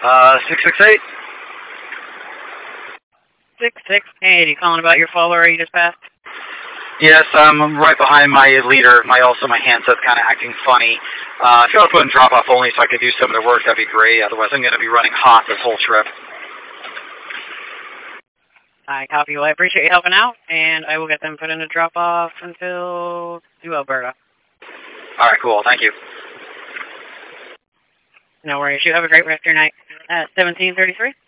668. 668, you calling about your follower you just passed? Yes, I'm right behind my leader. My handset's kind of acting funny. If you want to put in drop-off only so I could do some of the work, that'd be great. Otherwise, I'm going to be running hot this whole trip. I copy. Well, I appreciate you helping out, and I will get them put in a drop-off until to Alberta. All right, cool. Thank you. No worries. You have a great rest of your night. 1733?